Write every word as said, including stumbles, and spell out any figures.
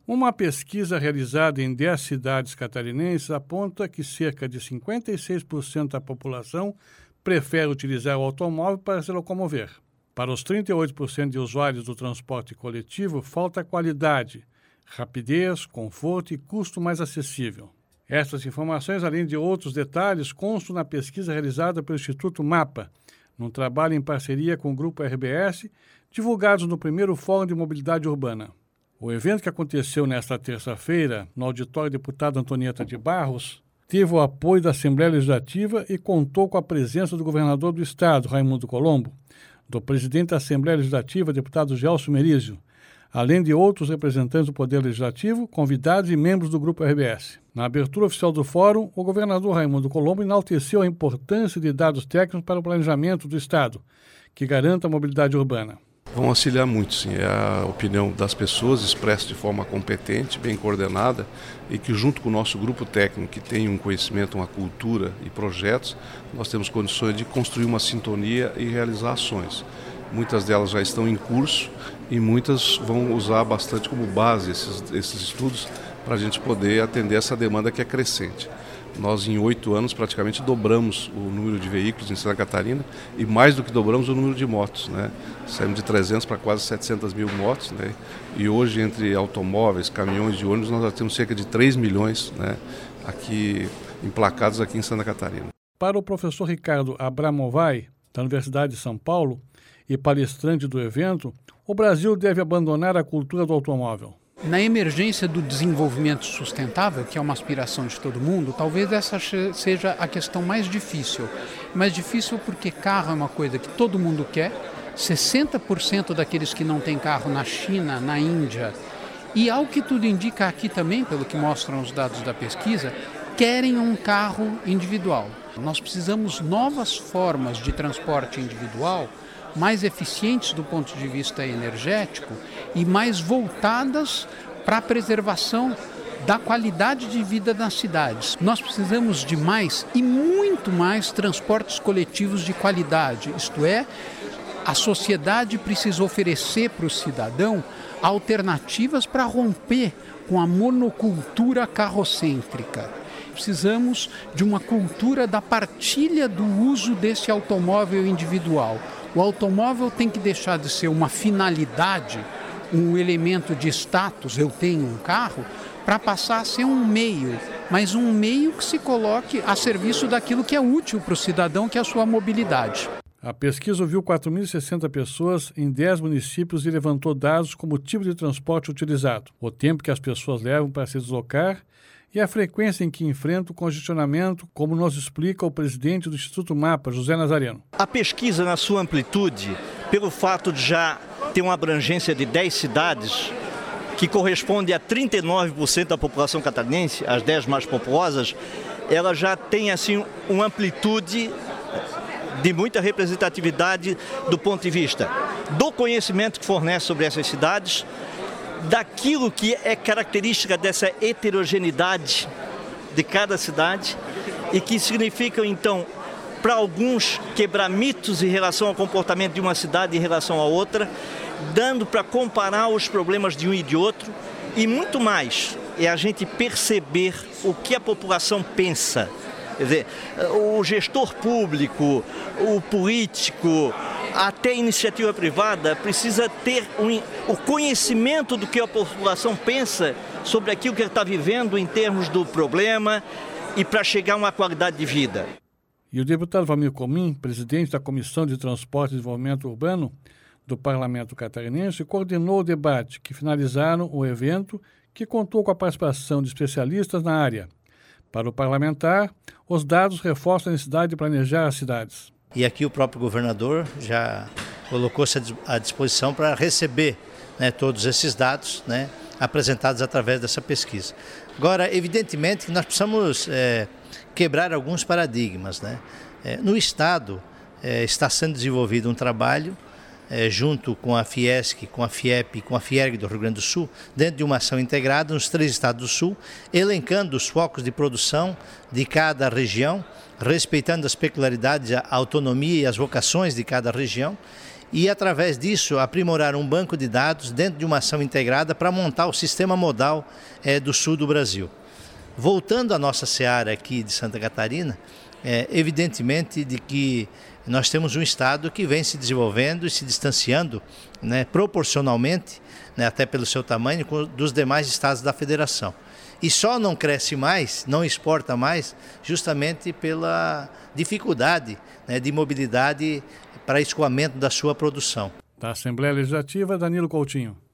Uma pesquisa realizada em dez cidades catarinenses aponta que cerca de cinquenta e seis por cento da população prefere utilizar o automóvel para se locomover. Para os trinta e oito por cento de usuários do transporte coletivo, falta qualidade, rapidez, conforto e custo mais acessível. Estas informações, além de outros detalhes, constam na pesquisa realizada pelo Instituto Mapa, num trabalho em parceria com o Grupo R B S, divulgados no primeiro Fórum de Mobilidade Urbana. O evento, que aconteceu nesta terça-feira, no auditório Deputada Antonieta de Barros, teve o apoio da Assembleia Legislativa e contou com a presença do governador do Estado, Raimundo Colombo, do presidente da Assembleia Legislativa, deputado Gelson Merizio, além de outros representantes do Poder Legislativo, convidados e membros do Grupo R B S. Na abertura oficial do fórum, o governador Raimundo Colombo enalteceu a importância de dados técnicos para o planejamento do Estado, que garanta a mobilidade urbana. Vão auxiliar muito, sim. É a opinião das pessoas expressa de forma competente, bem coordenada, e que junto com o nosso grupo técnico, que tem um conhecimento, uma cultura e projetos, nós temos condições de construir uma sintonia e realizar ações. Muitas delas já estão em curso e muitas vão usar bastante como base esses, esses estudos para a gente poder atender essa demanda que é crescente. Nós, em oito anos, praticamente dobramos o número de veículos em Santa Catarina e mais do que dobramos o número de motos, né? Saímos de trezentas para quase setecentas mil motos, né? E hoje, entre automóveis, caminhões e ônibus, nós já temos cerca de três milhões, né, aqui, emplacados aqui em Santa Catarina. Para o professor Ricardo Abramovay, da Universidade de São Paulo, e palestrante do evento, o Brasil deve abandonar a cultura do automóvel. Na emergência do desenvolvimento sustentável, que é uma aspiração de todo mundo, talvez essa seja a questão mais difícil. Mais difícil porque carro é uma coisa que todo mundo quer, sessenta por cento daqueles que não têm carro na China, na Índia, e ao que tudo indica aqui também, pelo que mostram os dados da pesquisa, querem um carro individual. Nós precisamos de novas formas de transporte individual, mais eficientes do ponto de vista energético e mais voltadas para a preservação da qualidade de vida nas cidades. Nós precisamos de mais e muito mais transportes coletivos de qualidade, isto é, a sociedade precisa oferecer para o cidadão alternativas para romper com a monocultura carrocêntrica. Precisamos de uma cultura da partilha do uso desse automóvel individual. O automóvel tem que deixar de ser uma finalidade, um elemento de status, eu tenho um carro, para passar a ser um meio, mas um meio que se coloque a serviço daquilo que é útil para o cidadão, que é a sua mobilidade. A pesquisa ouviu quatro mil e sessenta pessoas em dez municípios e levantou dados como o tipo de transporte utilizado, o tempo que as pessoas levam para se deslocar e a frequência em que enfrentam o congestionamento, como nos explica o presidente do Instituto Mapa, José Nazareno. A pesquisa, na sua amplitude, pelo fato de já ter uma abrangência de dez cidades, que corresponde a trinta e nove por cento da população catarinense, as dez mais populosas, ela já tem assim uma amplitude de muita representatividade do ponto de vista do conhecimento que fornece sobre essas cidades, daquilo que é característica dessa heterogeneidade de cada cidade e que significam, então, para alguns, quebrar mitos em relação ao comportamento de uma cidade em relação à outra, dando para comparar os problemas de um e de outro, e muito mais é a gente perceber o que a população pensa. Quer dizer, o gestor público, o político, até a iniciativa privada precisa ter um, o conhecimento do que a população pensa sobre aquilo que ele está vivendo em termos do problema e para chegar a uma qualidade de vida. E o deputado Valmir Comim, presidente da Comissão de Transporte e Desenvolvimento Urbano do Parlamento Catarinense, coordenou o debate que finalizaram o evento, que contou com a participação de especialistas na área. Para o parlamentar, os dados reforçam a necessidade de planejar as cidades. E aqui o próprio governador já colocou-se à disposição para receber, né, todos esses dados, né, apresentados através dessa pesquisa. Agora, evidentemente que nós precisamos é, quebrar alguns paradigmas, né? É, no Estado é, está sendo desenvolvido um trabalho é, junto com a Fiesc, com a Fiep e com a Fierg do Rio Grande do Sul, dentro de uma ação integrada nos três estados do Sul, elencando os focos de produção de cada região, respeitando as peculiaridades, a autonomia e as vocações de cada região, e, através disso, aprimorar um banco de dados dentro de uma ação integrada para montar o sistema modal é, do sul do Brasil. Voltando à nossa seara aqui de Santa Catarina, é evidentemente de que nós temos um estado que vem se desenvolvendo e se distanciando, né, proporcionalmente, né, até pelo seu tamanho, dos demais estados da federação. E só não cresce mais, não exporta mais, justamente pela dificuldade, né, de mobilidade para escoamento da sua produção. Da Assembleia Legislativa, Danilo Coutinho.